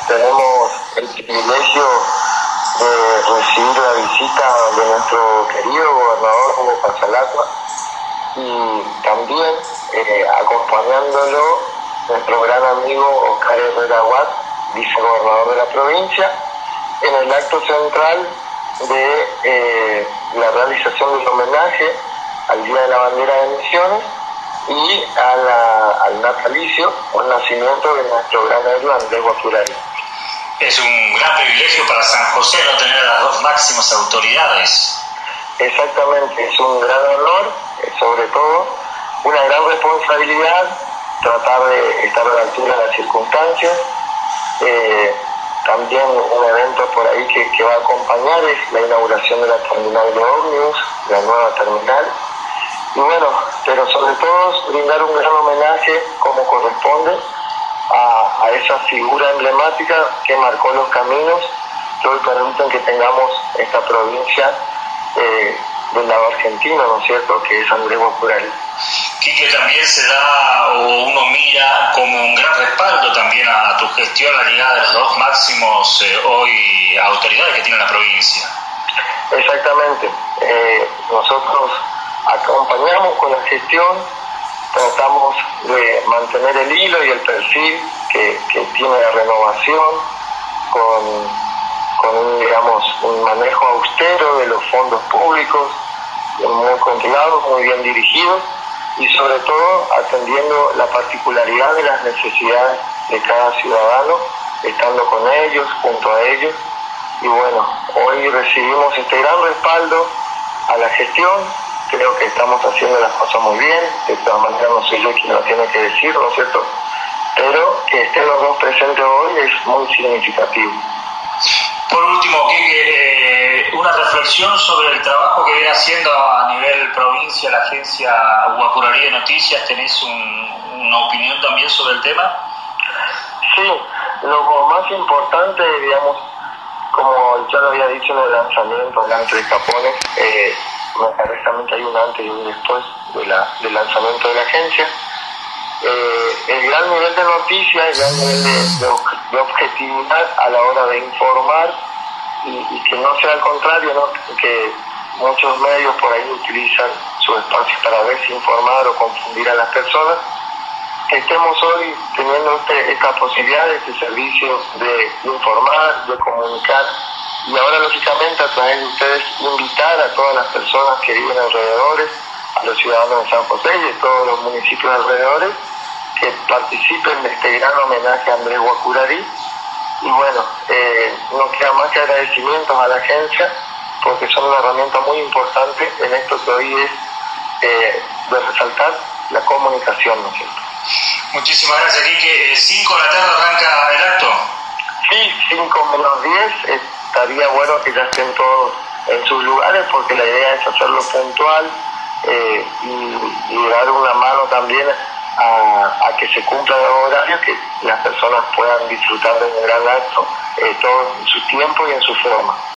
tenemos el privilegio de recibir la visita de nuestro querido gobernador Hugo Pachalatua y también acompañándolo nuestro gran amigo Oscar Herrera Watt, vicegobernador de la provincia, en el acto central de la realización del homenaje al Día de la Bandera de Misiones y al natalicio o el nacimiento de nuestro gran héroe Andrés Guaturari. Es un gran privilegio para San José no tener a las dos máximas autoridades. Exactamente, es un gran honor, sobre todo una gran responsabilidad tratar de estar a la altura de las circunstancias. También un evento por ahí que va a acompañar es la inauguración de la terminal de ómnibus, la nueva terminal. Y bueno, pero sobre todo brindar un gran homenaje como corresponde a esa figura emblemática que marcó los caminos que hoy permiten que tengamos esta provincia del lado argentino, ¿no es cierto?, que es Andrés Guaturari. Quique, también se da, o uno mira como un gran respaldo también a tu gestión la llegada de los dos máximos hoy autoridades que tiene la provincia. Exactamente. Nosotros acompañamos con la gestión, tratamos de mantener el hilo y el perfil que tiene la renovación con un manejo austero de los fondos públicos, muy controlados, muy bien dirigidos y sobre todo atendiendo la particularidad de las necesidades de cada ciudadano, estando con ellos, junto a ellos. Y bueno, hoy recibimos este gran respaldo a la gestión. Creo que estamos haciendo las cosas muy bien, de todas maneras no soy yo quien lo tiene que decir, ¿no es cierto? Pero que estén los dos presentes hoy es muy significativo. Por último, Quique, una reflexión sobre el trabajo que viene haciendo a nivel provincia la agencia Guaturari de Noticias. ¿Tenés una opinión también sobre el tema? Sí, lo más importante, digamos, como ya lo había dicho en el lanzamiento delante de Capones, me parece también que hay un antes y un después del lanzamiento de la agencia. El gran nivel de noticias, el gran nivel de objetividad a la hora de informar y que no sea al contrario, ¿no?, que muchos medios por ahí utilizan su espacio para desinformar o confundir a las personas. Que estemos hoy teniendo esta posibilidad, este servicio de informar, de comunicar y ahora lógicamente a través de ustedes invitar a todas las personas que viven alrededores, a los ciudadanos de San José y de todos los municipios alrededores, que participen de este gran homenaje a Andrés Guaturari. Y bueno, no queda más que agradecimientos a la agencia porque son una herramienta muy importante en esto que hoy es de resaltar la comunicación, ¿no es cierto? Muchísimas gracias, Quique. 5 de la tarde arranca el acto. Sí, 5 menos 10, estaría bueno que ya estén todos en sus lugares porque la idea es hacerlo puntual y dar una mano también a que se cumpla el horario, que las personas puedan disfrutar de un gran acto, todo en su tiempo y en su forma.